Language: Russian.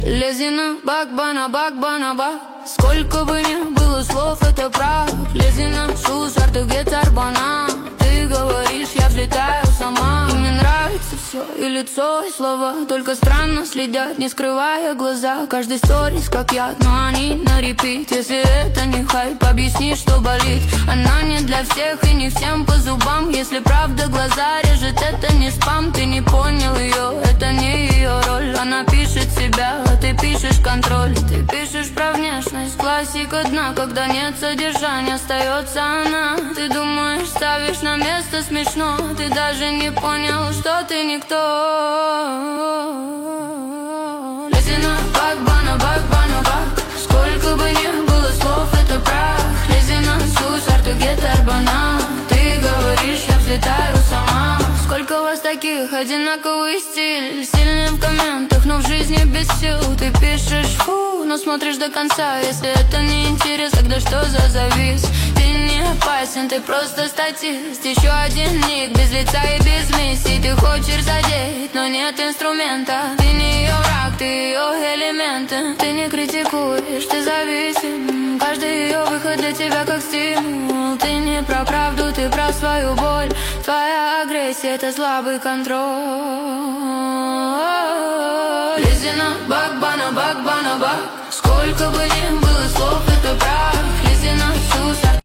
Лези на бак. Сколько бы ни было слов, это прав. Лези на шусар, ты где-то арбана. Ты говоришь, я взлетаю сама. И мне нравится все, и лицо, и слова. Только странно следят, не скрывая глаза. Каждый сторис как яд, но они на репит. Если это не хайп, объясни, что болит. Она не для всех и не всем по зубам. Если правда глаза режет, это не спам. Ты не понял ее, это не ее роль. Она пишет себя, а ты пишешь контроль. Ты пишешь про внешность, классика дна. Когда нет содержания, остается она. Ты думаешь, ставишь на место смешно. Ты даже не понял, что ты никто. Лези на бак. Сколько бы ни было слов, это прах. Лези на сусар, ты где-то арбана. Ты говоришь, я взлетаю сама. Сколько вас таких, одинаковый стиль. Сильный в комментах, но в жизни без сил. Ты пишешь фу, но смотришь до конца. Если это не интерес, тогда что за завис? Ты не опасен, ты просто статист. Еще один ник, без лица и без миссии. Ты хочешь задеть, но нет инструмента. Ты не ее враг, ты ее элементы. Ты не критикуешь, ты зависим. Каждый ее выход для тебя как стимул. Ты не про правду, ты про свою боль. Твоя агрессия — это слабый контроль. Лези на бак. Сколько бы ни